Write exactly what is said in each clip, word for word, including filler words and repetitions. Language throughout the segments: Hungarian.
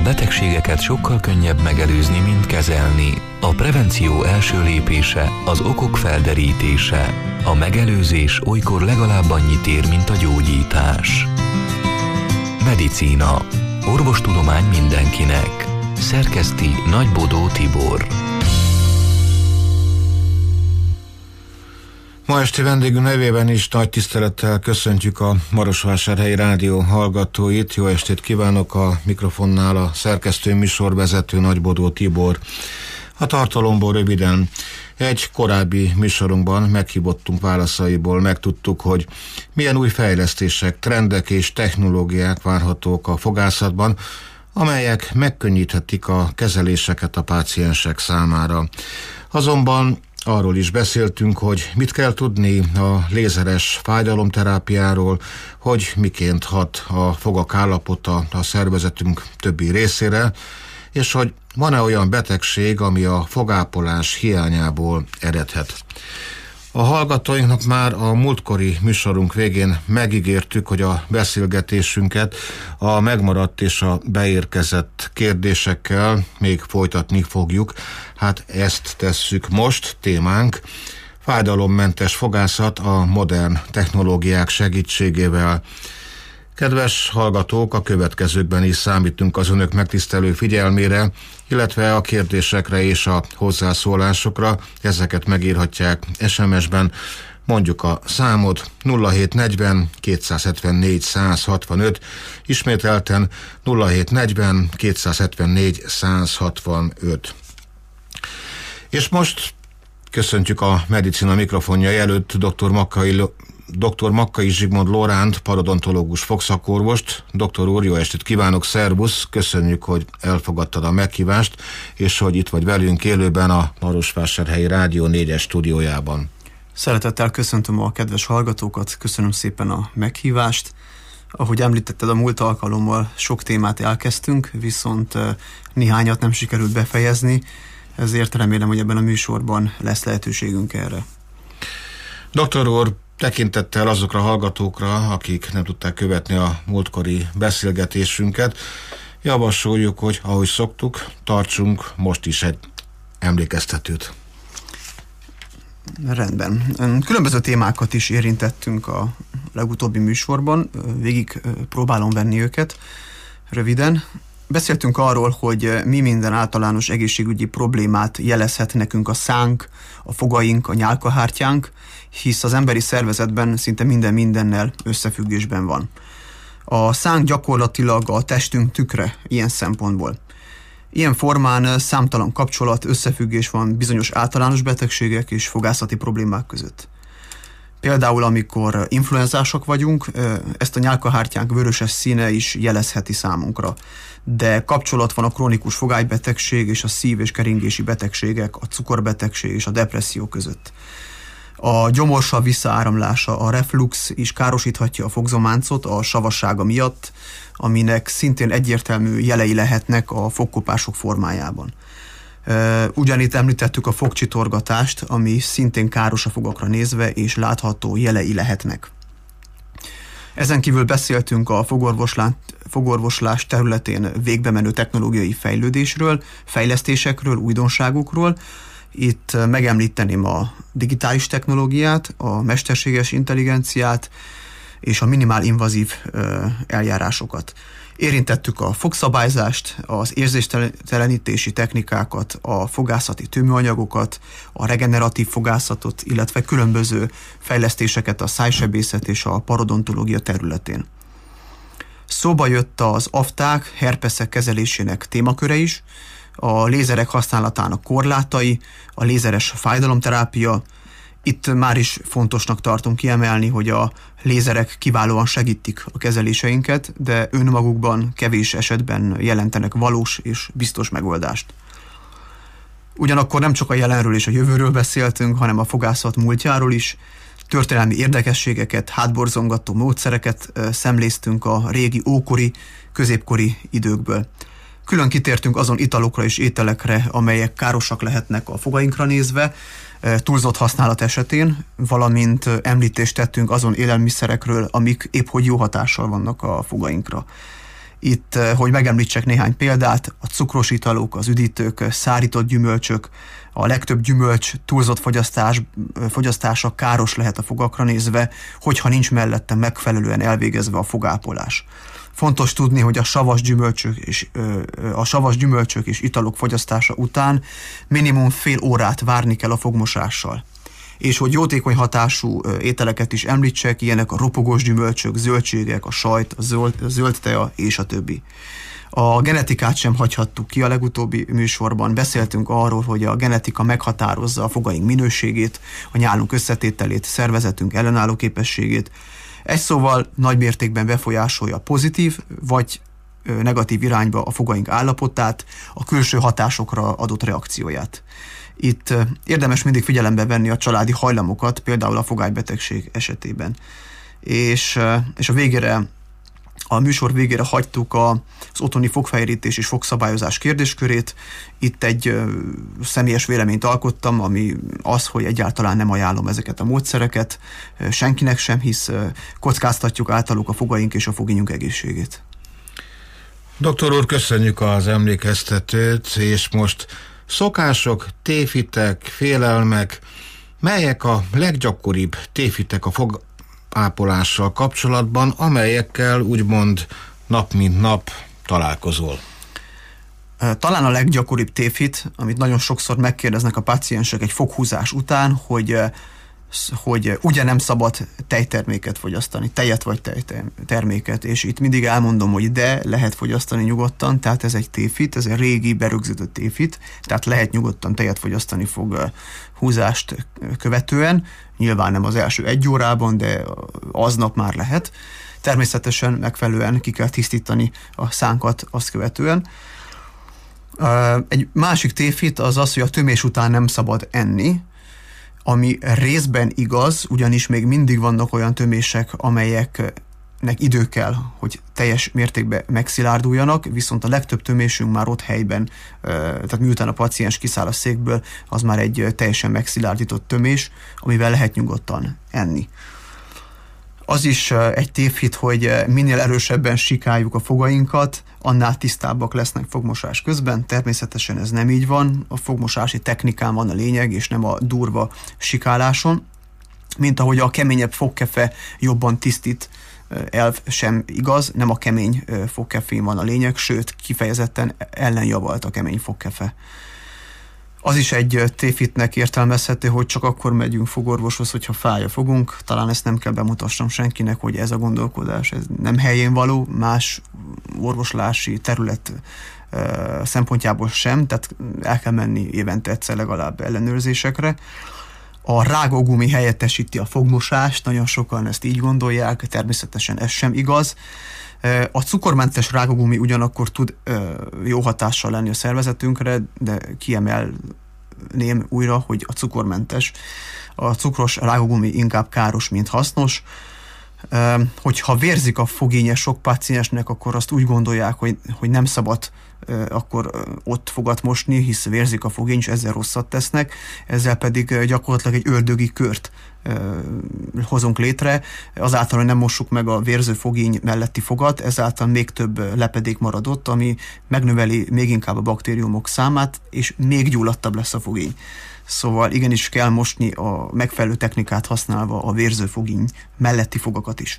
betegségeket sokkal könnyebb megelőzni, mint kezelni. A prevenció első lépése az okok felderítése. A megelőzés olykor legalább annyit ér, mint a gyógyítás. Medicína. Orvostudomány mindenkinek. Szerkeszti Nagybodó Tibor. Ma esti vendégünk nevében is nagy tisztelettel köszöntjük a Marosvásárhelyi Rádió hallgatóit. Jó estét kívánok, a mikrofonnál a szerkesztő műsorvezető Nagybodó Tibor. A tartalomból röviden: egy korábbi műsorunkban meghívottunk válaszaiból megtudtuk, hogy milyen új fejlesztések, trendek és technológiák várhatók a fogászatban, amelyek megkönnyíthetik a kezeléseket a páciensek számára. Azonban arról is beszéltünk, hogy mit kell tudni a lézeres fájdalomterápiáról, hogy miként hat a fogak állapota a szervezetünk többi részére, és hogy van-e olyan betegség, ami a fogápolás hiányából eredhet. A hallgatóinknak már a múltkori műsorunk végén megígértük, hogy a beszélgetésünket a megmaradt és a beérkezett kérdésekkel még folytatni fogjuk. Hát ezt tesszük most, témánk: fájdalommentes fogászat a modern technológiák segítségével. Kedves hallgatók, a következőkben is számítunk az önök megtisztelő figyelmére, illetve a kérdésekre és a hozzászólásokra. Ezeket megírhatják es em es-ben, mondjuk a számot nulla hét negyven kétszázhetvennégy százhatvanöt, ismételten nulla hét negyven kétszázhetvennégy százhatvanöt. És most köszöntjük a medicina mikrofonja előtt dr. Makkai dr. Makkai Zsigmond Lóránt, parodontológus fogszakorvost. Doktor úr, jó estét kívánok, szervusz, köszönjük, hogy elfogadtad a meghívást, és hogy itt vagy velünk élőben a Marosvásárhelyi Rádió négyes stúdiójában. Szeretettel köszöntöm a kedves hallgatókat, köszönöm szépen a meghívást. Ahogy említetted, a múlt alkalommal sok témát elkezdtünk, viszont néhányat nem sikerült befejezni, ezért remélem, hogy ebben a műsorban lesz lehetőségünk erre. Doktor úr, tekintettel azokra a hallgatókra, akik nem tudták követni a múltkori beszélgetésünket, javasoljuk, hogy ahogy szoktuk, tartsunk most is egy emlékeztetőt. Rendben. Különböző témákat is érintettünk a legutóbbi műsorban, végig próbálom venni őket röviden. Beszéltünk arról, hogy mi minden általános egészségügyi problémát jelezhet nekünk a szánk, a fogaink, a nyálkahártyánk, hisz az emberi szervezetben szinte minden mindennel összefüggésben van. A szánk gyakorlatilag a testünk tükre ilyen szempontból. Ilyen formán számtalan kapcsolat, összefüggés van bizonyos általános betegségek és fogászati problémák között. Például, amikor influenzások vagyunk, ezt a nyálkahártyánk vöröses színe is jelezheti számunkra. De kapcsolat van a krónikus fogálybetegség és a szív- és keringési betegségek, a cukorbetegség és a depresszió között. A gyomorsav visszaáramlása, a reflux is károsíthatja a fogzománcot a savassága miatt, aminek szintén egyértelmű jelei lehetnek a fogkopások formájában. Ugyanitt említettük a fogcsitorgatást, ami szintén káros a fogakra nézve, és látható jelei lehetnek. Ezen kívül beszéltünk a fogorvoslás, fogorvoslás területén végbe menő technológiai fejlődésről, fejlesztésekről, újdonságokról. Itt megemlíteném a digitális technológiát, a mesterséges intelligenciát és a minimál invazív eljárásokat. Érintettük a fogszabályzást, az érzéstelenítési technikákat, a fogászati tőmőanyagokat, a regeneratív fogászatot, illetve különböző fejlesztéseket a szájsebészet és a parodontológia területén. Szóba jött az afták, herpeszek kezelésének témaköre is, a lézerek használatának korlátai, a lézeres fájdalomterápia. Itt már is fontosnak tartom kiemelni, hogy a lézerek kiválóan segítik a kezeléseinket, de önmagukban kevés esetben jelentenek valós és biztos megoldást. Ugyanakkor nem csak a jelenről és a jövőről beszéltünk, hanem a fogászat múltjáról is. Történelmi érdekességeket, hátborzongató módszereket szemléztünk a régi ókori, középkori időkből. Külön kitértünk azon italokra és ételekre, amelyek károsak lehetnek a fogainkra nézve, túlzott használat esetén, valamint említést tettünk azon élelmiszerekről, amik épp hogy jó hatással vannak a fogainkra. Itt, hogy megemlítsek néhány példát, a cukros italok, az üdítők, szárított gyümölcsök, a legtöbb gyümölcs túlzott fogyasztás, fogyasztása káros lehet a fogakra nézve, hogyha nincs mellette megfelelően elvégezve a fogápolás. Fontos tudni, hogy a savas gyümölcsök és, a savas gyümölcsök és italok fogyasztása után minimum fél órát várni kell a fogmosással. És hogy jótékony hatású ételeket is említsek, ilyenek a ropogós gyümölcsök, zöldségek, a sajt, a zöld, a zöld tea és a többi. A genetikát sem hagyhattuk ki a legutóbbi műsorban. Beszéltünk arról, hogy a genetika meghatározza a fogaink minőségét, a nyálunk összetételét, szervezetünk ellenálló képességét. Egy szóval nagy mértékben befolyásolja pozitív vagy negatív irányba a fogaink állapotát, a külső hatásokra adott reakcióját. Itt érdemes mindig figyelembe venni a családi hajlamokat, például a fogálybetegség esetében. És, és a végére, a műsor végére hagytuk az otthoni fogfehérítés és fogszabályozás kérdéskörét. Itt egy személyes véleményt alkottam, ami az, hogy egyáltalán nem ajánlom ezeket a módszereket senkinek sem, hisz kockáztatjuk általuk a fogaink és a fogényünk egészségét. Doktor úr, köszönjük az emlékeztetőt, és most szokások, tévhitek, félelmek, melyek a leggyakoribb tévhitek a fogápolással kapcsolatban, amelyekkel úgymond nap mint nap találkozol? Talán a leggyakoribb tévhit, amit nagyon sokszor megkérdeznek a páciensek egy foghúzás után, hogy hogy ugye nem szabad tejterméket fogyasztani, tejet vagy tejterméket, és itt mindig elmondom, hogy de lehet fogyasztani nyugodtan, tehát ez egy tévhit, ez egy régi berögzített tévhit, tehát lehet nyugodtan tejet fogyasztani fog húzást követően, nyilván nem az első egy órában, de aznap már lehet. Természetesen megfelelően ki kell tisztítani a szánkat azt követően. Egy másik tévhit az az, hogy a tömés után nem szabad enni, ami részben igaz, ugyanis még mindig vannak olyan tömések, amelyeknek idő kell, hogy teljes mértékben megszilárduljanak, viszont a legtöbb tömésünk már ott helyben, tehát miután a paciens kiszáll a székből, az már egy teljesen megszilárdított tömés, amivel lehet nyugodtan enni. Az is egy tévhit, hogy minél erősebben sikáljuk a fogainkat, annál tisztábbak lesznek fogmosás közben. Természetesen ez nem így van. A fogmosási technikán van a lényeg, és nem a durva sikáláson. Mint ahogy a keményebb fogkefe jobban tisztít, elv sem igaz, nem a kemény fogkefén van a lényeg, sőt, kifejezetten ellenjavalt a kemény fogkefe. Az is egy tévhitnek értelmezhető, hogy csak akkor megyünk fogorvoshoz, hogyha fáj a fogunk. Talán ezt nem kell bemutassam senkinek, hogy ez a gondolkodás ez nem helyén való, más orvoslási terület szempontjából sem, tehát el kell menni évente egyszer legalább ellenőrzésekre. A rágógumi helyettesíti a fogmosást, nagyon sokan ezt így gondolják, természetesen ez sem igaz. A cukormentes rágógumi ugyanakkor tud jó hatással lenni a szervezetünkre, de kiemelném újra, hogy a cukormentes. A cukros rágógumi inkább káros, mint hasznos. Hogyha vérzik a fogénye sok páciensnek, akkor azt úgy gondolják, hogy, hogy nem szabad akkor ott fogat mosni, hisz vérzik a fogény, és ezzel rosszat tesznek, ezzel pedig gyakorlatilag egy ördögi kört hozunk létre, azáltal, hogy nem mossuk meg a vérző fogény melletti fogat, ezáltal még több lepedék maradott, ami megnöveli még inkább a baktériumok számát, és még gyulladtabb lesz a fogény. Szóval igenis kell mosni a megfelelő technikát használva a vérző fogény melletti fogakat is.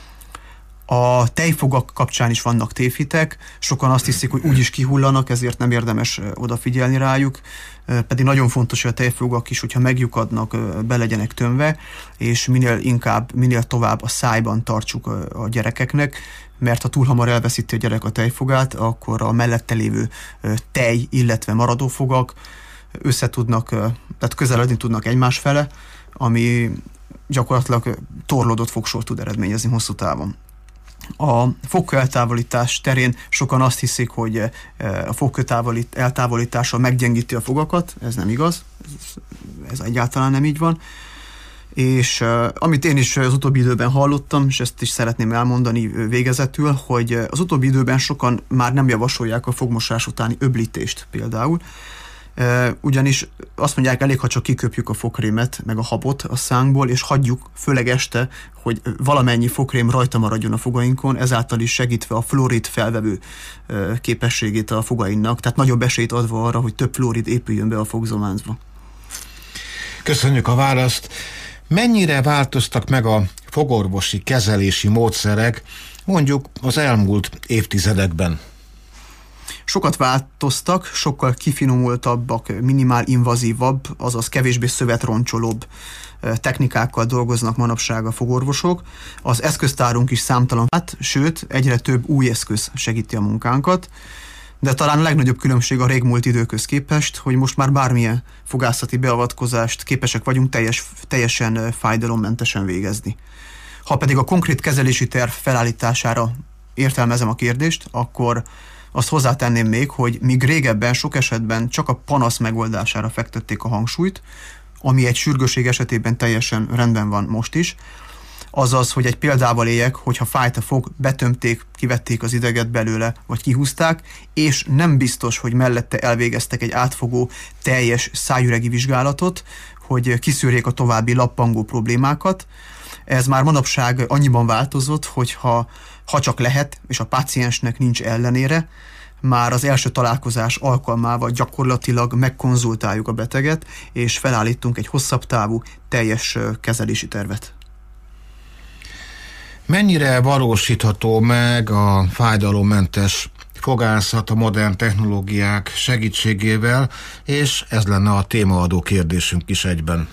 A tejfogak kapcsán is vannak tévhitek, sokan azt hiszik, hogy úgyis kihullanak, ezért nem érdemes odafigyelni rájuk, pedig nagyon fontos, hogy a tejfogak is, hogyha meglyukadnak, be legyenek tömve, és minél inkább, minél tovább a szájban tartsuk a gyerekeknek, mert ha túl hamar elveszíti a gyerek a tejfogát, akkor a mellette lévő tej, illetve maradófogak összetudnak, tehát közeledni tudnak egymás fele, ami gyakorlatilag torlódott fogsort tud eredményezni hosszú távon. A fogkő eltávolítás terén sokan azt hiszik, hogy a fogkő eltávolítása meggyengíti a fogakat, ez nem igaz, ez, ez egyáltalán nem így van. És uh, amit én is az utóbbi időben hallottam, és ezt is szeretném elmondani végezetül, hogy az utóbbi időben sokan már nem javasolják a fogmosás utáni öblítést például, Ugyanis azt mondják, elég, ha csak kiköpjük a fogkrémet, meg a habot a szánkból, és hagyjuk, főleg este, hogy valamennyi fogkrém rajta maradjon a fogainkon, ezáltal is segítve a fluorid felvevő képességét a fogainknak, tehát nagyobb esélyt adva arra, hogy több fluorid épüljön be a fogzománcba. Köszönjük a választ. Mennyire változtak meg a fogorvosi kezelési módszerek mondjuk az elmúlt évtizedekben? Sokat változtak, sokkal kifinomultabbak, minimál invazívabb, azaz kevésbé szövetroncsolóbb technikákkal dolgoznak manapság a fogorvosok. Az eszköztárunk is számtalan, hát, sőt, egyre több új eszköz segíti a munkánkat, de talán a legnagyobb különbség a régmúlt időköz képest, hogy most már bármilyen fogászati beavatkozást képesek vagyunk teljes, teljesen fájdalommentesen végezni. Ha pedig a konkrét kezelési terv felállítására értelmezem a kérdést, akkor azt hozzátenném még, hogy míg régebben sok esetben csak a panasz megoldására fektették a hangsúlyt, ami egy sürgősség esetében teljesen rendben van most is, azaz, hogy egy példával éljek, hogyha fájt a fog, betömték, kivették az ideget belőle, vagy kihúzták, és nem biztos, hogy mellette elvégeztek egy átfogó, teljes szájüregi vizsgálatot, hogy kiszűrjék a további lappangó problémákat. Ez már manapság annyiban változott, hogyha ha csak lehet, és a páciensnek nincs ellenére, már az első találkozás alkalmával gyakorlatilag megkonzultáljuk a beteget, és felállítunk egy hosszabb távú, teljes kezelési tervet. Mennyire valósítható meg a fájdalommentes fogászat a modern technológiák segítségével, és ez lenne a témaadó kérdésünk is egyben.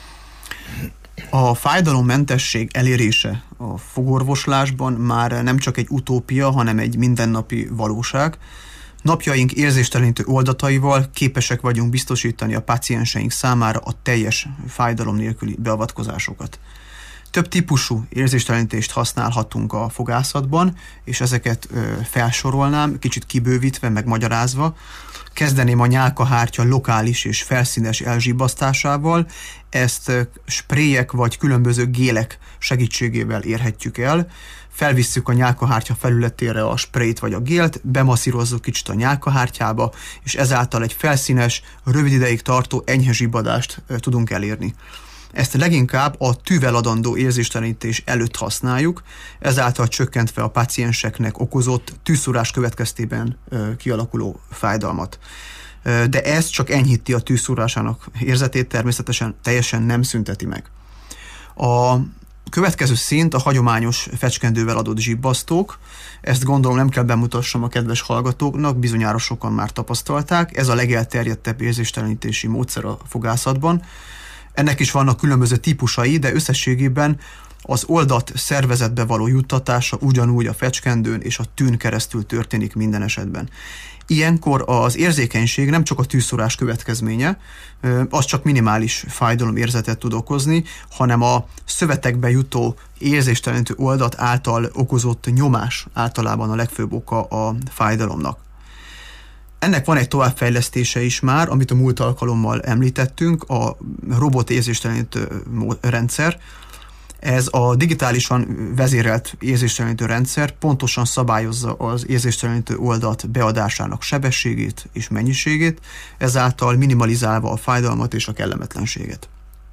A fájdalommentesség elérése a fogorvoslásban már nem csak egy utópia, hanem egy mindennapi valóság. Napjaink érzéstelenítő oldataival képesek vagyunk biztosítani a pácienseink számára a teljes fájdalom nélküli beavatkozásokat. Több típusú érzéstelenítést használhatunk a fogászatban, és ezeket ö, felsorolnám, kicsit kibővítve, meg magyarázva. Kezdeném a nyálkahártya lokális és felszínes elzsibbasztásával. Ezt spréjek vagy különböző gélek segítségével érhetjük el. Felvisszük a nyálkahártya felületére a sprayt vagy a gélt, bemasszírozzuk kicsit a nyálkahártyába, és ezáltal egy felszínes, rövid ideig tartó enyhe zsibbadást tudunk elérni. Ezt leginkább a tűvel adandó érzéstelenítés előtt használjuk, ezáltal csökkentve a pácienseknek okozott tűszúrás következtében kialakuló fájdalmat. De ez csak enyhíti a tűszúrásának érzetét, természetesen teljesen nem szünteti meg. A következő szint a hagyományos fecskendővel adott zsibbasztók. Ezt gondolom nem kell bemutassam a kedves hallgatóknak, bizonyára sokan már tapasztalták. Ez a legelterjedtebb érzéstelenítési módszer a fogászatban. Ennek is vannak különböző típusai, de összességében az oldat szervezetbe való juttatása ugyanúgy a fecskendőn és a tűn keresztül történik minden esetben. Ilyenkor az érzékenység nem csak a tűszúrás következménye, az csak minimális fájdalomérzetet tud okozni, hanem a szövetekbe jutó érzéstelenítő oldat által okozott nyomás általában a legfőbb oka a fájdalomnak. Ennek van egy továbbfejlesztése is már, amit a múlt alkalommal említettünk, a robot érzéstelenítő rendszer. Ez a digitálisan vezérelt érzéstelenítő rendszer pontosan szabályozza az érzéstelenítő oldat beadásának sebességét és mennyiségét, ezáltal minimalizálva a fájdalmat és a kellemetlenséget.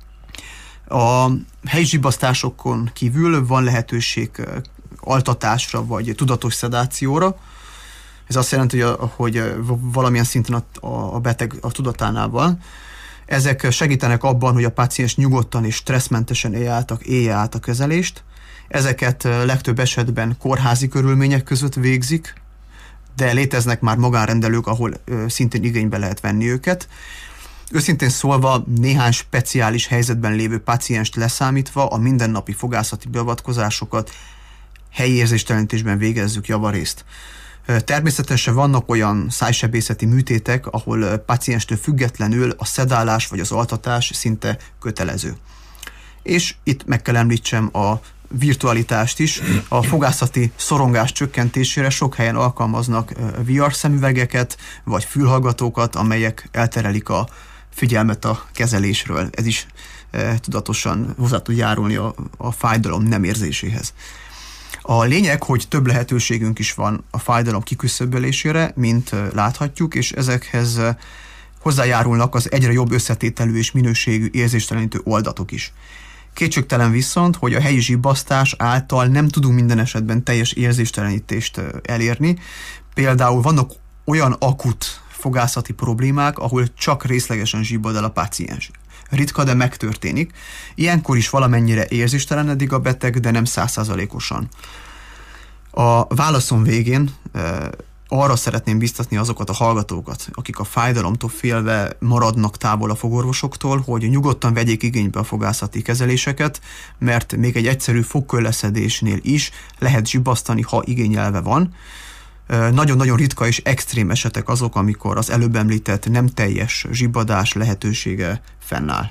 A helyi zsibbasztásokon kívül van lehetőség altatásra vagy tudatos szedációra. Ez azt jelenti, hogy valamilyen szinten a beteg a tudatánál van. Ezek segítenek abban, hogy a páciens nyugodtan és stresszmentesen élje át, élje át a kezelést. Ezeket legtöbb esetben kórházi körülmények között végzik, de léteznek már magánrendelők, ahol szintén igénybe lehet venni őket. Őszintén szólva, néhány speciális helyzetben lévő pácienst leszámítva a mindennapi fogászati beavatkozásokat helyi érzéstelenítésben végezzük javarészt. Természetesen vannak olyan szájsebészeti műtétek, ahol pácienstől függetlenül a szedálás vagy az altatás szinte kötelező. És itt meg kell említsem a virtualitást is. A fogászati szorongás csökkentésére sok helyen alkalmaznak vé er szemüvegeket vagy fülhallgatókat, amelyek elterelik a figyelmet a kezelésről. Ez is e, tudatosan hozzá tud járulni a, a fájdalom nem érzéséhez. A lényeg, hogy több lehetőségünk is van a fájdalom kiküszöbölésére, mint láthatjuk, és ezekhez hozzájárulnak az egyre jobb összetételű és minőségű érzéstelenítő oldatok is. Kétségtelen viszont, hogy a helyi zsibbasztás által nem tudunk minden esetben teljes érzéstelenítést elérni. Például vannak olyan akut fogászati problémák, ahol csak részlegesen zsibbad el a páciens. Ritka, de megtörténik. Ilyenkor is valamennyire érzéstelenedik a beteg, de nem százszázalékosan. A válaszom végén e, arra szeretném biztatni azokat a hallgatókat, akik a fájdalomtól félve maradnak távol a fogorvosoktól, hogy nyugodtan vegyék igénybe a fogászati kezeléseket, mert még egy egyszerű fogkölleszedésnél is lehet zsibbasztani, ha igényelve van. Nagyon-nagyon ritka és extrém esetek azok, amikor az előbb említett nem teljes zsibbadás lehetősége fennáll.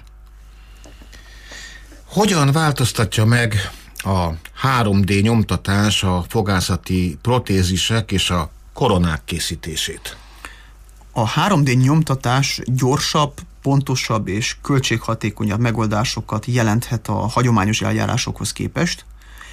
Hogyan változtatja meg a három dé nyomtatás a fogászati protézisek és a koronák készítését? A három dé nyomtatás gyorsabb, pontosabb és költséghatékonyabb megoldásokat jelenthet a hagyományos eljárásokhoz képest.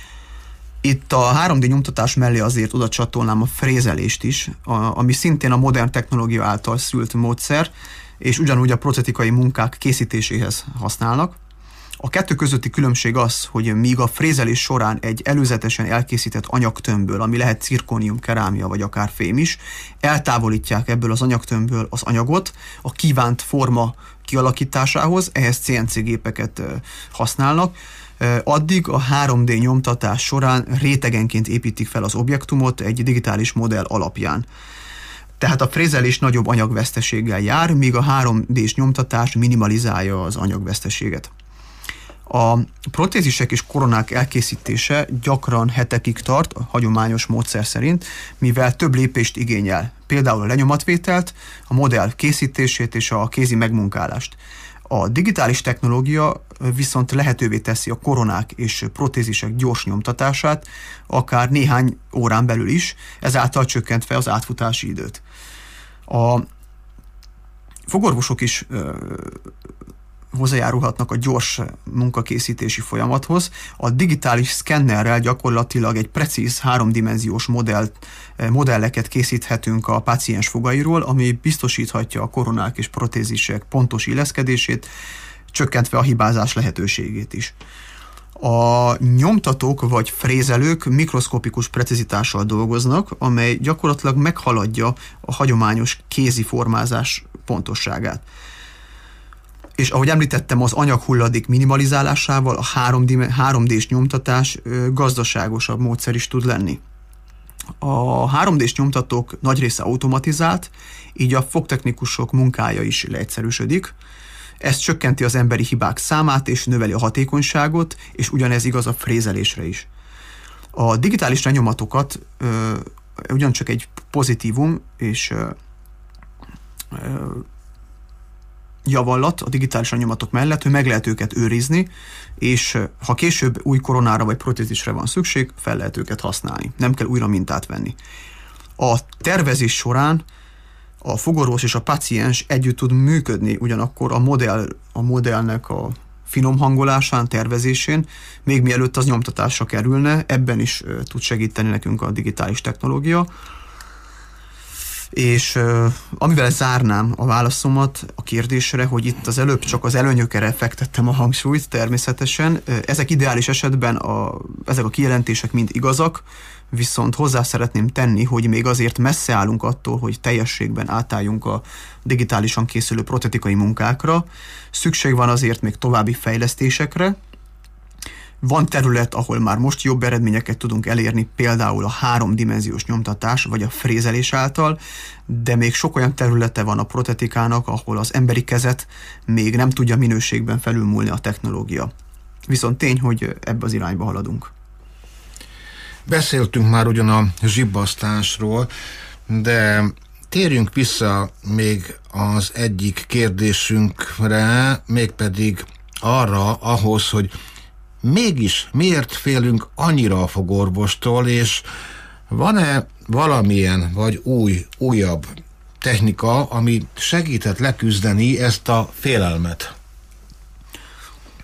Itt a három dé nyomtatás mellé azért oda csatolnám a frézelést is, a, ami szintén a modern technológia által szült módszer, és ugyanúgy a protetikai munkák készítéséhez használnak. A kettő közötti különbség az, hogy míg a frézelés során egy előzetesen elkészített anyagtömbből, ami lehet cirkónium, kerámia vagy akár fém is, eltávolítják ebből az anyagtömbből az anyagot a kívánt forma kialakításához, ehhez cé en cé gépeket használnak. Addig a három dé nyomtatás során rétegenként építik fel az objektumot egy digitális modell alapján. Tehát a frézelés nagyobb anyagveszteséggel jár, míg a három dés nyomtatás minimalizálja az anyagveszteséget. A protézisek és koronák elkészítése gyakran hetekig tart, a hagyományos módszer szerint, mivel több lépést igényel, például a lenyomatvételt, a modell készítését és a kézi megmunkálást. A digitális technológia viszont lehetővé teszi a koronák és protézisek gyors nyomtatását, akár néhány órán belül is, ezáltal csökkentve az átfutási időt. A fogorvosok is ö, hozzájárulhatnak a gyors munkakészítési folyamathoz. A digitális szkennerrel gyakorlatilag egy precíz háromdimenziós modell, modelleket készíthetünk a páciens fogairól, ami biztosíthatja a koronák és protézisek pontos illeszkedését, csökkentve a hibázás lehetőségét is. A nyomtatók vagy frézelők mikroszkopikus precizitással dolgoznak, amely gyakorlatilag meghaladja a hagyományos kézi formázás pontosságát. És ahogy említettem, az anyaghulladék minimalizálásával a három dés nyomtatás gazdaságosabb módszer is tud lenni. A három dés nyomtatók nagy része automatizált, így a fogtechnikusok munkája is leegyszerűsödik. Ez csökkenti az emberi hibák számát és növeli a hatékonyságot, és ugyanez igaz a frézelésre is. A digitális lenyomatokat ö, ugyancsak egy pozitívum és ö, ö, javallat a digitális lenyomatok mellett, hogy meg lehet őket őrizni, és ha később új koronára vagy protézisre van szükség, fel lehet őket használni. Nem kell újra mintát venni. A tervezés során a fogorvos és a páciens együtt tud működni, ugyanakkor a modell, a modellnek a finom hangolásán, tervezésén, még mielőtt az nyomtatásra kerülne, ebben is uh, tud segíteni nekünk a digitális technológia. És uh, amivel zárnám a válaszomat a kérdésre, hogy itt az előbb csak az előnyökre fektettem a hangsúlyt, természetesen. Uh, ezek ideális esetben, a, ezek a kijelentések mind igazak, viszont hozzá szeretném tenni, hogy még azért messze állunk attól, hogy teljességben átálljunk a digitálisan készülő protetikai munkákra. Szükség van azért még további fejlesztésekre. Van terület, ahol már most jobb eredményeket tudunk elérni, például a háromdimenziós nyomtatás vagy a frézelés által, de még sok olyan területe van a protetikának, ahol az emberi kezet még nem tudja minőségben felülmúlni a technológia. Viszont tény, hogy ebbe az irányba haladunk. Beszéltünk már ugyan a zsibbasztásról, de térjünk vissza még az egyik kérdésünkre, mégpedig arra, ahhoz, hogy mégis miért félünk annyira a fogorvostól, és van-e valamilyen vagy új, újabb technika, ami segített leküzdeni ezt a félelmet?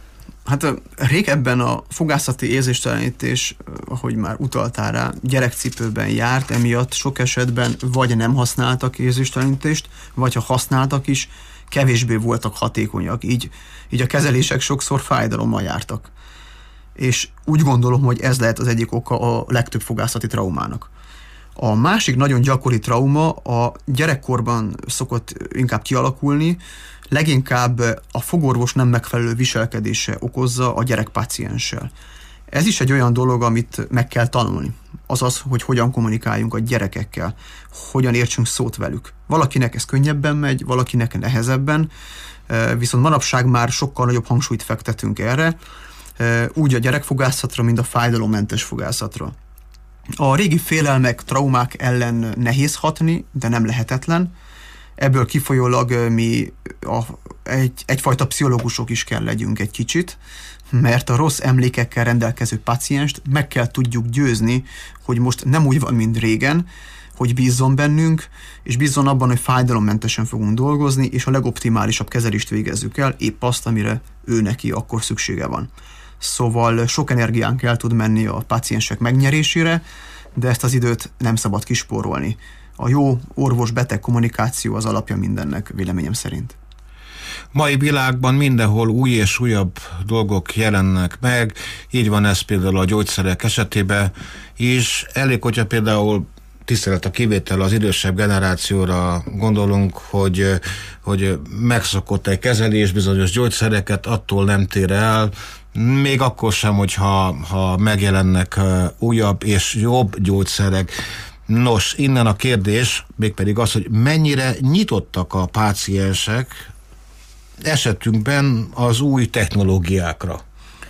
Hát régebben a fogászati érzéstelenítés, ahogy már utaltál rá, gyerekcipőben járt, emiatt sok esetben vagy nem használtak érzéstelenítést, vagy ha használtak is, kevésbé voltak hatékonyak, így, így a kezelések sokszor fájdalommal jártak. És úgy gondolom, hogy ez lehet az egyik oka a legtöbb fogászati traumának. A másik nagyon gyakori trauma a gyerekkorban szokott inkább kialakulni, leginkább a fogorvos nem megfelelő viselkedése okozza a gyerekpácienssel. Ez is egy olyan dolog, amit meg kell tanulni. Azaz, hogy hogyan kommunikáljunk a gyerekekkel, hogyan értsünk szót velük. Valakinek ez könnyebben megy, valakinek nehezebben, viszont manapság már sokkal nagyobb hangsúlyt fektetünk erre, úgy a gyerekfogászatra, mint a fájdalommentes fogászatra. A régi félelmek, traumák ellen nehéz hatni, de nem lehetetlen. Ebből kifolyólag mi a, egy, egyfajta pszichológusok is kell legyünk egy kicsit, mert a rossz emlékekkel rendelkező pácienst meg kell tudjuk győzni, hogy most nem úgy van, mint régen, hogy bízzon bennünk, és bízzon abban, hogy fájdalommentesen fogunk dolgozni, és a legoptimálisabb kezelést végezzük el, épp azt, amire ő neki akkor szüksége van. Szóval sok energián kell tud menni a páciensek megnyerésére, de ezt az időt nem szabad kispórolni. A jó orvos-beteg kommunikáció az alapja mindennek, véleményem szerint. Mai világban mindenhol új és újabb dolgok jelennek meg, így van ez például a gyógyszerek esetében is. Elég, hogyha például tisztelet a kivétel az idősebb generációra gondolunk, hogy, hogy megszokott egy kezelés, bizonyos gyógyszereket, attól nem tér el, még akkor sem, hogyha ha megjelennek újabb és jobb gyógyszerek. Nos, innen a kérdés, mégpedig az, hogy mennyire nyitottak a páciensek esetünkben az új technológiákra.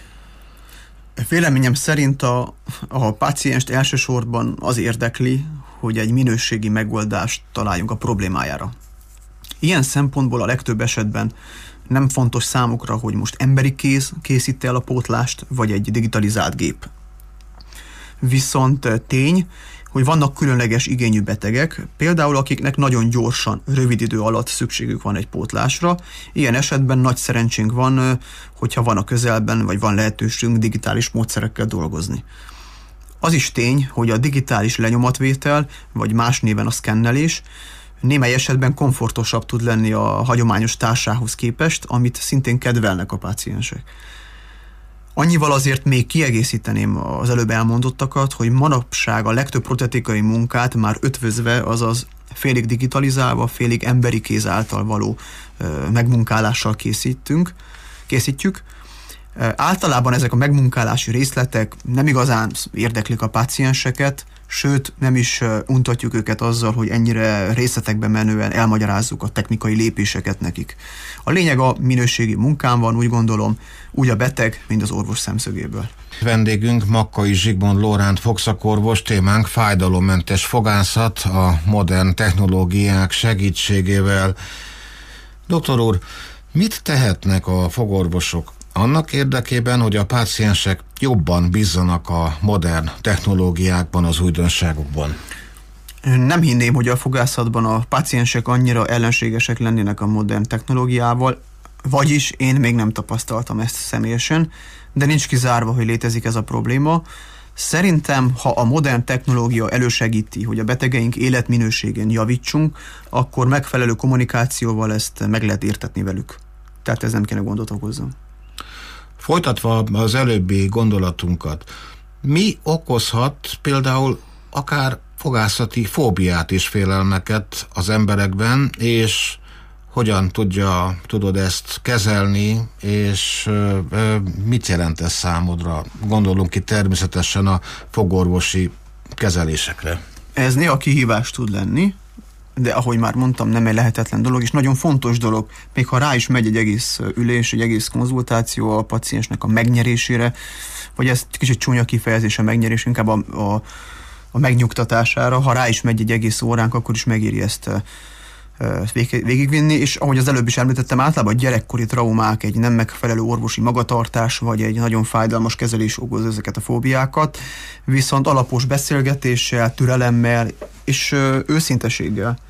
Véleményem szerint a, a pácienst elsősorban az érdekli, hogy egy minőségi megoldást találjunk a problémájára. Ilyen szempontból a legtöbb esetben nem fontos számukra, hogy most emberi kéz készít el a pótlást, vagy egy digitalizált gép. Viszont tény, hogy vannak különleges igényű betegek, például akiknek nagyon gyorsan, rövid idő alatt szükségük van egy pótlásra. Ilyen esetben nagy szerencsénk van, hogyha van a közelben, vagy van lehetőségünk digitális módszerekkel dolgozni. Az is tény, hogy a digitális lenyomatvétel, vagy más néven a szkennelés némely esetben komfortosabb tud lenni a hagyományos társához képest, amit szintén kedvelnek a páciensek. Annyival azért még kiegészíteném az előbb elmondottakat, hogy manapság a legtöbb protetikai munkát már ötvözve, azaz félig digitalizálva, félig emberi kéz által való ö, megmunkálással készítünk, készítjük. E, általában ezek a megmunkálási részletek nem igazán érdeklik a pácienseket, sőt nem is untatjuk őket azzal, hogy ennyire részletekbe menően elmagyarázzuk a technikai lépéseket nekik. A lényeg a minőségi munkán van, úgy gondolom, úgy a beteg, mint az orvos szemszögéből. Vendégünk Makkai Zsigmond Lóránt fogszakorvos, témánk fájdalommentes fogászat a modern technológiák segítségével. Doktor úr, mit tehetnek a fogorvosok annak érdekében, hogy a páciensek jobban bízzanak a modern technológiákban, az újdonságokban? Nem hinném, hogy a fogászatban a páciensek annyira ellenségesek lennének a modern technológiával, vagyis én még nem tapasztaltam ezt személyesen, de nincs kizárva, hogy létezik ez a probléma. Szerintem, ha a modern technológia elősegíti, hogy a betegeink életminőségén javítsunk, akkor megfelelő kommunikációval ezt meg lehet értetni velük. Tehát ez nem kéne gondot okozzon. Folytatva az előbbi gondolatunkat, mi okozhat például akár fogászati fóbiát és félelmeket az emberekben, és hogyan tudja, tudod ezt kezelni, és ö, ö, mit jelent ez számodra? Gondolunk itt természetesen a fogorvosi kezelésekre. Ez néha kihívás tud lenni, de ahogy már mondtam, nem egy lehetetlen dolog, és nagyon fontos dolog, még ha rá is megy egy egész ülés, egy egész konzultáció a paciensnek a megnyerésére, vagy ez kicsit csúnya kifejezés a megnyerés, inkább a, a, a megnyugtatására, ha rá is megy egy egész óránk, akkor is megéri ezt végigvinni, és ahogy az előbb is említettem, általában a gyerekkori traumák, egy nem megfelelő orvosi magatartás, vagy egy nagyon fájdalmas kezelés okoz ezeket a fóbiákat, viszont alapos beszélgetéssel, türelemmel és őszinteséggel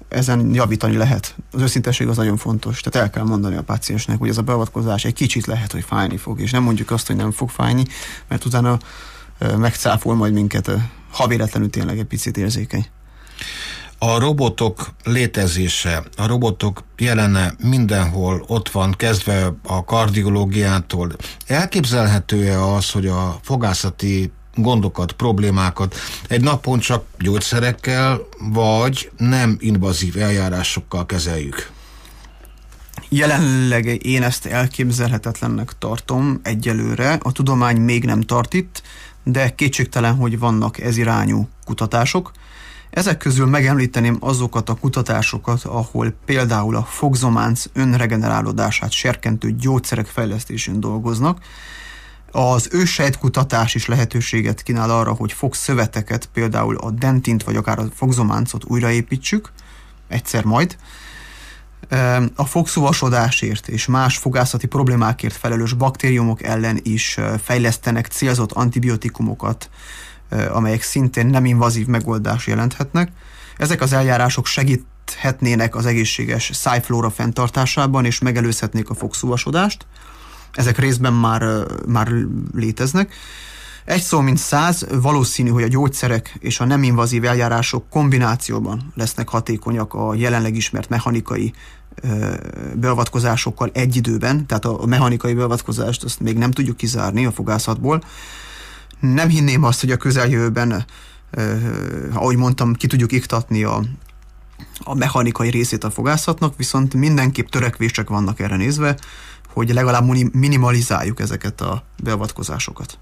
ezen javítani lehet. Az őszintesség az nagyon fontos. Tehát el kell mondani a páciensnek, hogy ez a beavatkozás egy kicsit lehet, hogy fájni fog, és nem mondjuk azt, hogy nem fog fájni, mert utána megcáfol majd minket, ha véletlenül tényleg egy picit érzékeny. A robotok létezése, a robotok jelene mindenhol ott van, kezdve a kardiológiától. Elképzelhető-e az, hogy a fogászati gondokat, problémákat egy napon csak gyógyszerekkel, vagy nem invazív eljárásokkal kezeljük? Jelenleg én ezt elképzelhetetlennek tartom egyelőre. A tudomány még nem tart itt, de kétségtelen, hogy vannak ez irányú kutatások. Ezek közül megemlíteném azokat a kutatásokat, ahol például a fogzománc önregenerálódását serkentő gyógyszerek fejlesztésén dolgoznak. Az őssejtkutatás is lehetőséget kínál arra, hogy fogszöveteket, például a dentint vagy akár a fogzománcot újraépítsük, egyszer majd. A fogszúvasodásért és más fogászati problémákért felelős baktériumok ellen is fejlesztenek célzott antibiotikumokat, amelyek szintén nem invazív megoldást jelenthetnek. Ezek az eljárások segíthetnének az egészséges szájflóra fenntartásában, és megelőzhetnék a fogszúvasodást. Ezek részben már, már léteznek. Egy szó mint száz, valószínű, hogy a gyógyszerek és a nem invazív eljárások kombinációban lesznek hatékonyak a jelenleg ismert mechanikai beavatkozásokkal egy időben, tehát a mechanikai beavatkozást azt még nem tudjuk kizárni a fogászatból. Nem hinném azt, hogy a közeljövőben, ahogy mondtam, ki tudjuk iktatni a, a mechanikai részét a fogászatnak, viszont mindenképp törekvések vannak erre nézve, hogy legalább minimalizáljuk ezeket a beavatkozásokat.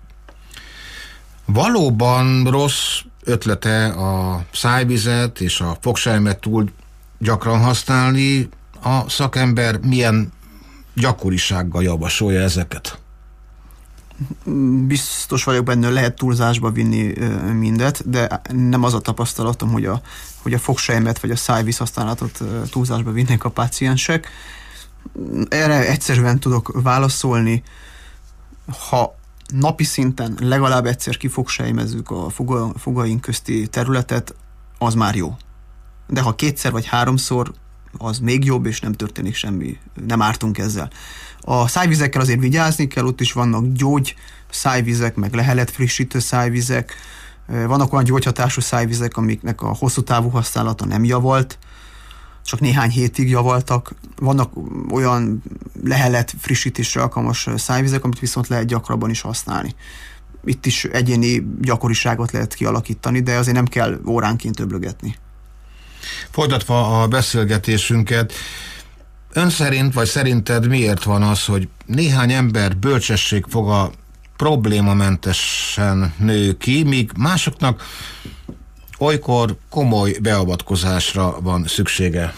Valóban rossz ötlete a szájvizet és a fogsejmet túl gyakran használni. A szakember milyen gyakorisággal javasolja ezeket? Biztos vagyok benne, lehet túlzásba vinni mindet, de nem az a tapasztalatom, hogy a, hogy a fogsejmet vagy a szájvíz használatot túlzásba vinnek a páciensek. Erre egyszerűen tudok válaszolni, ha napi szinten legalább egyszer kifogsejmezzük a foga, fogaink közti területet, az már jó. De ha kétszer vagy háromszor, az még jobb, és nem történik semmi, nem ártunk ezzel. A szájvizekkel azért vigyázni kell, ott is vannak gyógy szájvizek, meg lehelet frissítő szájvizek, vannak olyan gyógyhatású szájvizek, amiknek a hosszú távú használata nem javalt, csak néhány hétig javaltak. Vannak olyan lehelet frissítésre alkalmas szájvizek, amit viszont lehet gyakrabban is használni. Itt is egyéni gyakoriságot lehet kialakítani, de azért nem kell óránként öblögetni. Folytatva a beszélgetésünket, ön szerint vagy szerinted miért van az, hogy néhány ember bölcsességfoga problémamentesen nő ki, míg másoknak olykor komoly beavatkozásra van szüksége?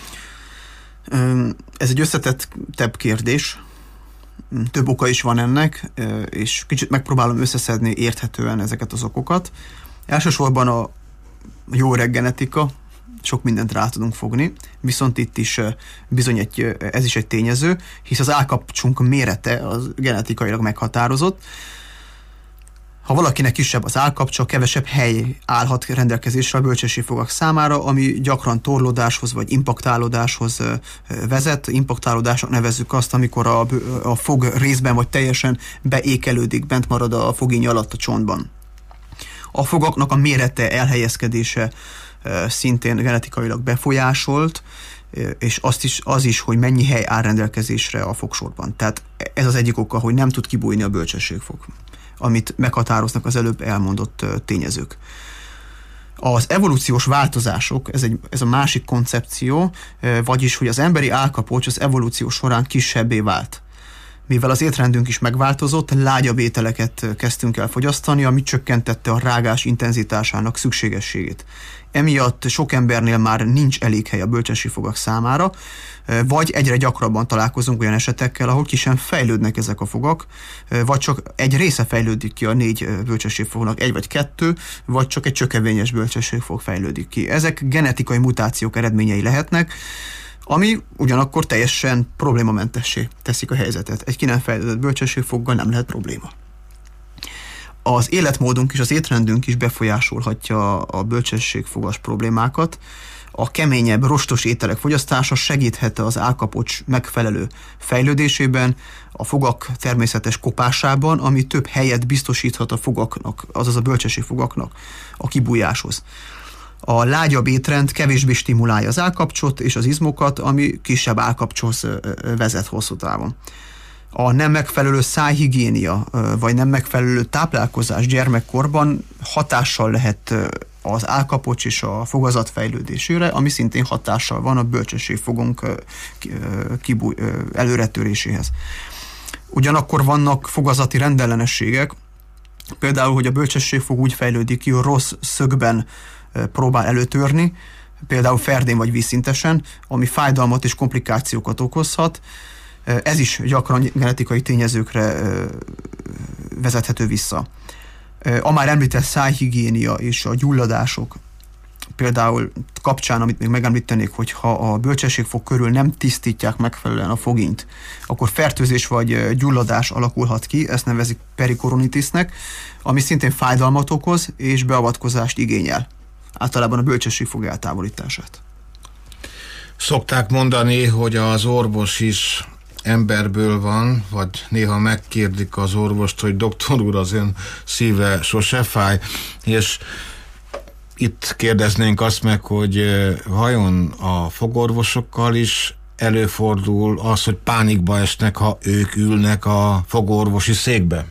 Ez egy összetettebb kérdés. Több oka is van ennek, és kicsit megpróbálom összeszedni érthetően ezeket az okokat. Elsősorban a jó öreg genetika, sok mindent rá tudunk fogni, viszont itt is bizony egy, ez is egy tényező, hisz az állkapcsunk mérete az genetikailag meghatározott. Ha valakinek kisebb az állkapcsa, kevesebb hely állhat rendelkezésre a bölcsességfogak számára, ami gyakran torlódáshoz vagy impaktálódáshoz vezet. Impaktálódásnak nevezzük azt, amikor a, a fog részben vagy teljesen beékelődik, bent marad a fogény alatt a csontban. A fogaknak a mérete, elhelyezkedése szintén genetikailag befolyásolt, és azt is, az is, hogy mennyi hely áll rendelkezésre a fogsorban. Tehát ez az egyik oka, hogy nem tud kibújni a bölcsességfog, amit meghatároznak az előbb elmondott tényezők. Az evolúciós változások, ez, egy, ez a másik koncepció, vagyis, hogy az emberi állkapocs az evolúció során kisebbé vált. Mivel az étrendünk is megváltozott, lágyabb ételeket kezdtünk el fogyasztani, ami csökkentette a rágás intenzitásának szükségességét. Emiatt sok embernél már nincs elég hely a bölcsességfogak számára, vagy egyre gyakrabban találkozunk olyan esetekkel, ahol ki sem fejlődnek ezek a fogak, vagy csak egy része fejlődik ki a négy bölcsességfognak, egy vagy kettő, vagy csak egy csökevényes bölcsességfog fejlődik ki. Ezek genetikai mutációk eredményei lehetnek, ami ugyanakkor teljesen problémamentessé teszik a helyzetet. Egy ki nem fejlődött bölcsességfoggal nem lehet probléma. Az életmódunk és az étrendünk is befolyásolhatja a bölcsességfogas problémákat. A keményebb, rostos ételek fogyasztása segíthet az állkapocs megfelelő fejlődésében, a fogak természetes kopásában, ami több helyet biztosíthat a fogaknak, azaz a bölcsességfogaknak a kibújáshoz. A lágyabb étrend kevésbé stimulálja az állkapcsot és az izmokat, ami kisebb állkapcshoz vezet hosszú távon. A nem megfelelő szájhigiénia vagy nem megfelelő táplálkozás gyermekkorban hatással lehet az állkapocs és a fogazat fejlődésére, ami szintén hatással van a bölcsességfogunk kibúj, előretöréséhez. Ugyanakkor vannak fogazati rendellenességek, például, hogy a bölcsességfog úgy fejlődik ki, hogy rossz szögben próbál előtörni, például ferdén vagy vízszintesen, ami fájdalmat és komplikációkat okozhat. Ez is gyakran genetikai tényezőkre vezethető vissza. A már említett szájhigiénia és a gyulladások például kapcsán, amit még megemlítenék, hogyha a bölcsességfog körül nem tisztítják megfelelően a fogint, akkor fertőzés vagy gyulladás alakulhat ki, ezt nevezik perikoronitisnek, ami szintén fájdalmat okoz és beavatkozást igényel. Általában a bölcsességfog eltávolítását. Szokták mondani, hogy az orvos is emberből van, vagy néha megkérdik az orvost, hogy doktor úr, az ön szíve sose fáj, és itt kérdeznénk azt meg, hogy vajon a fogorvosokkal is előfordul az, hogy pánikba esnek, ha ők ülnek a fogorvosi székbe?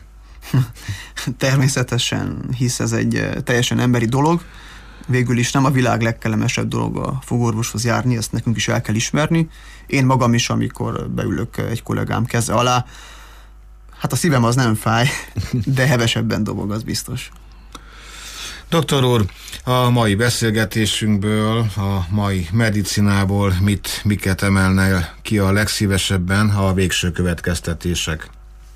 Természetesen, hisz ez egy teljesen emberi dolog. Végül is nem a világ legkellemesebb dolog a fogorvoshoz járni, ezt nekünk is el kell ismerni. Én magam is, amikor beülök egy kollégám keze alá, hát a szívem az nem fáj, de hevesebben dobog, az biztos. Doktor úr, a mai beszélgetésünkből, a mai medicinából mit, miket emelne ki a legszívesebben a végső következtetések?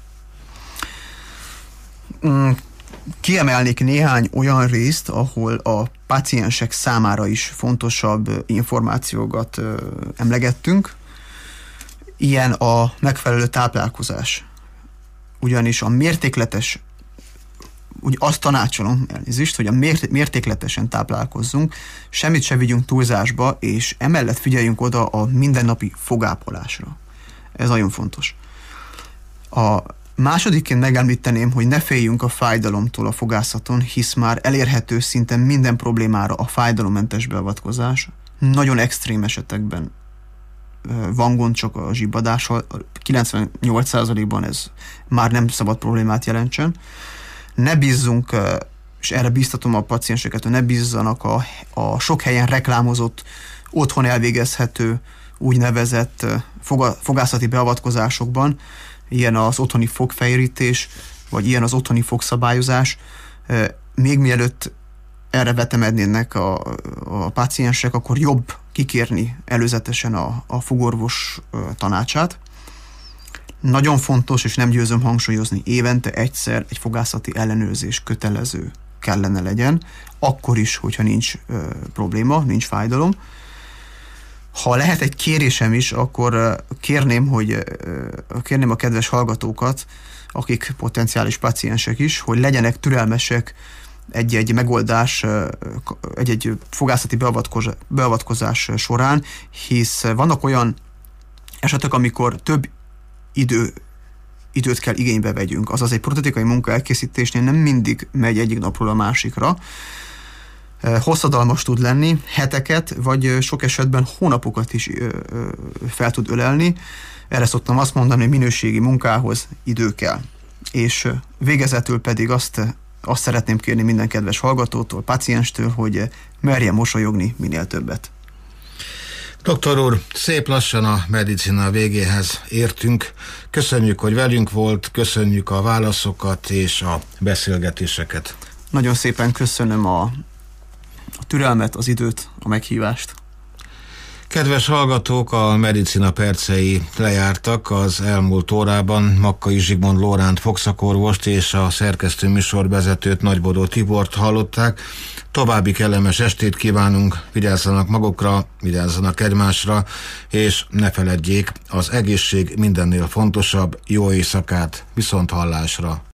Mm. Kiemelnék néhány olyan részt, ahol a páciensek számára is fontosabb információkat ö, emlegettünk. Ilyen a megfelelő táplálkozás. Ugyanis a mértékletes, úgy azt tanácsolom, elnézést, hogy a mértékletesen táplálkozzunk, semmit se vigyünk túlzásba, és emellett figyeljünk oda a mindennapi fogápolásra. Ez nagyon fontos. A Másodikként megemlíteném, hogy ne féljünk a fájdalomtól a fogászaton, hisz már elérhető szinte minden problémára a fájdalommentes beavatkozás. Nagyon extrém esetekben van gond csak a zsibbadással, kilencvennyolc százalékban ez már nem szabad problémát jelentsen. Ne bízzunk, és erre bíztatom a pacienseket, hogy ne bízzanak a, a sok helyen reklámozott, otthon elvégezhető, úgynevezett fogászati beavatkozásokban, ilyen az otthoni fogfehérítés, vagy ilyen az otthoni fogszabályozás. Még mielőtt erre vetemednének a, a páciensek, akkor jobb kikérni előzetesen a, a fogorvos tanácsát. Nagyon fontos, és nem győzöm hangsúlyozni, évente egyszer egy fogászati ellenőrzés kötelező kellene legyen, akkor is, hogyha nincs ö, probléma, nincs fájdalom. Ha lehet egy kérésem is, akkor kérném, hogy kérném a kedves hallgatókat, akik potenciális paciensek is, hogy legyenek türelmesek egy-egy megoldás, egy-egy fogászati beavatkozás, beavatkozás során, hisz vannak olyan esetek, amikor több idő, időt kell igénybe vegyünk. Azaz egy protetikai munka elkészítésnél nem mindig megy egyik napról a másikra. Hosszadalmas tud lenni, heteket, vagy sok esetben hónapokat is fel tud ölelni. Erre szoktam azt mondani, hogy minőségi munkához idő kell. És végezetül pedig azt, azt szeretném kérni minden kedves hallgatótól, pacienstől, hogy merjen mosolyogni minél többet. Doktor úr, szép lassan a medicina végéhez értünk. Köszönjük, hogy velünk volt, köszönjük a válaszokat és a beszélgetéseket. Nagyon szépen köszönöm a a türelmet, az időt, a meghívást. Kedves hallgatók, a Medicina percei lejártak. Az elmúlt órában Makkai Zsigmond Lóránt fogszakorvost és a szerkesztő műsorvezetőt, Nagybodó Tibort hallották. További kellemes estét kívánunk, vigyázzanak magukra, vigyázzanak egymásra, és ne feledjék, az egészség mindennél fontosabb. Jó éjszakát, viszont hallásra!